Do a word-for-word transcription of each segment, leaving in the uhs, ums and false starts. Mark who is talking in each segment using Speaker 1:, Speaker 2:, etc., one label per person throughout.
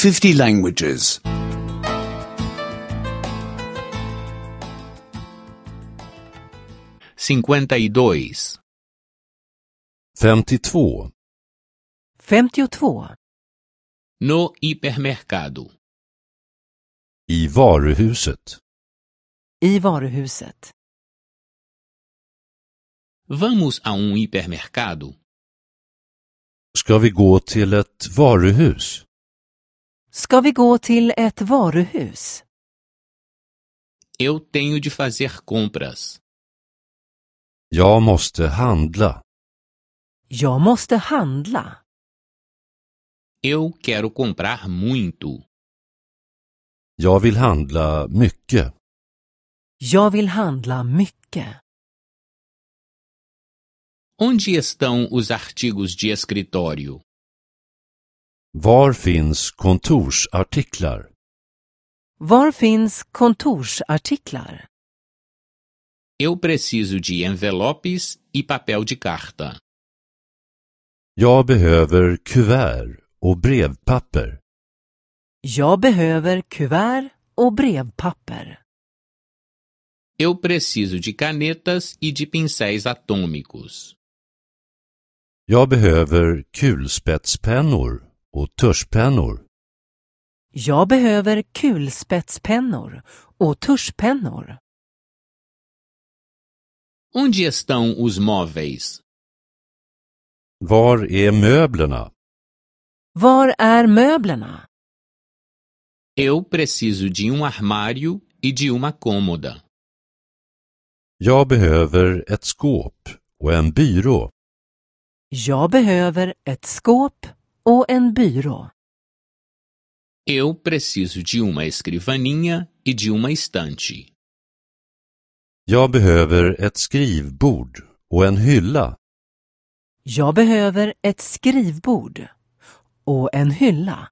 Speaker 1: fifty languages.
Speaker 2: cinquenta e dois.
Speaker 3: femtiotvå.
Speaker 4: femtiotvå.
Speaker 2: No hipermercado.
Speaker 3: I varuhuset.
Speaker 4: I varuhuset.
Speaker 2: Vamos a um hipermercado?
Speaker 3: Ska vi gå till ett varuhus?
Speaker 4: Ska vi gå till ett varuhus?
Speaker 2: Eu tenho de fazer compras.
Speaker 3: Jag måste handla.
Speaker 4: Jag måste handla.
Speaker 2: Eu quero comprar muito.
Speaker 3: Jag vill handla mycket.
Speaker 4: Jag vill handla mycket.
Speaker 2: Onde estão os artigos de escritório?
Speaker 3: Var finns kontorsartiklar?
Speaker 4: Var finns kontorsartiklar?
Speaker 2: Eu preciso de envelopes e papel de carta.
Speaker 3: Jag behöver kuvert och brevpapper.
Speaker 4: Jag behöver kuvert och brevpapper.
Speaker 2: Eu preciso de canetas e de pincéis atômicos.
Speaker 3: Jag behöver kulspetspennor och tuschpennor.
Speaker 4: Jag behöver kulspetspennor och tuschpennor.
Speaker 2: Onde estão os móveis?
Speaker 3: Var är möblerna?
Speaker 4: Var är möblerna?
Speaker 2: Eu preciso de um armário e de uma cômoda.
Speaker 3: Jag behöver ett skåp och en byrå.
Speaker 4: Jag behöver ett skåp och en byrå.
Speaker 2: Eu preciso de uma escrivaninha e de uma estante.
Speaker 3: Jag behöver ett skrivbord och en hylla.
Speaker 4: Jag behöver ett skrivbord och en hylla.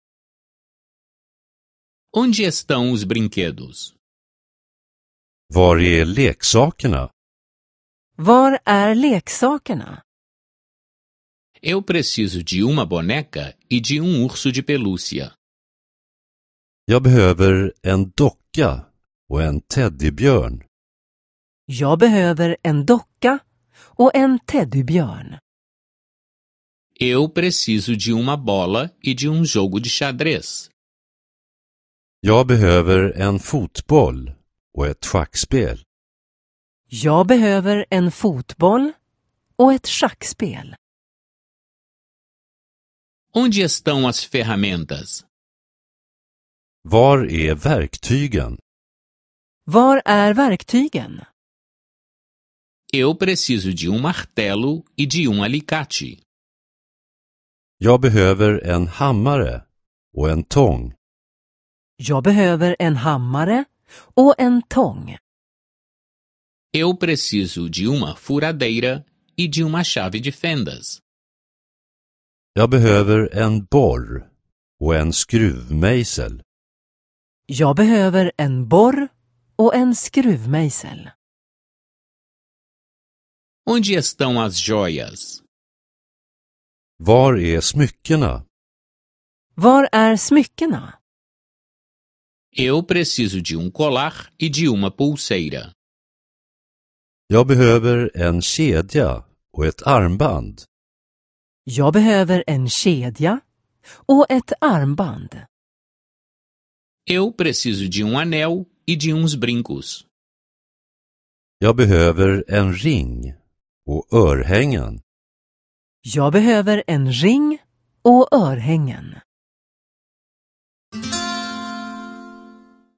Speaker 2: Onde estão os brinquedos?
Speaker 3: Var är leksakerna?
Speaker 4: Var är leksakerna?
Speaker 2: Eu preciso de uma boneca e de um urso de pelúcia.
Speaker 3: Jag behöver en docka och en teddybjörn.
Speaker 4: Jag behöver en docka och en teddybjörn.
Speaker 2: Eu preciso de uma bola e de um jogo de xadrez.
Speaker 3: Jag behöver en fotboll och ett schackspel.
Speaker 4: Jag behöver en fotboll och ett schackspel.
Speaker 2: Onde estão as ferramentas?
Speaker 3: Var är verktygen?
Speaker 4: Var är verktygen?
Speaker 2: Eu preciso de um martelo e de um alicate.
Speaker 3: Jag behöver en hammare och en tång.
Speaker 4: Jag behöver en hammare och en tång.
Speaker 2: Eu preciso de uma furadeira e de uma chave de fendas.
Speaker 3: Jag behöver en borr och en skruvmejsel.
Speaker 4: Jag behöver en borr och en skruvmejsel.
Speaker 2: Onde estão as joias?
Speaker 3: Var är smyckena?
Speaker 4: Var är smyckena?
Speaker 2: Eu preciso de um colar e de uma pulseira.
Speaker 3: Jag behöver en kedja och ett armband.
Speaker 4: Jag behöver en kedja och ett armband.
Speaker 2: Eu preciso de um anel e de uns brincos.
Speaker 3: Jag behöver en ring och örhängen.
Speaker 4: Jag behöver en ring och örhängen.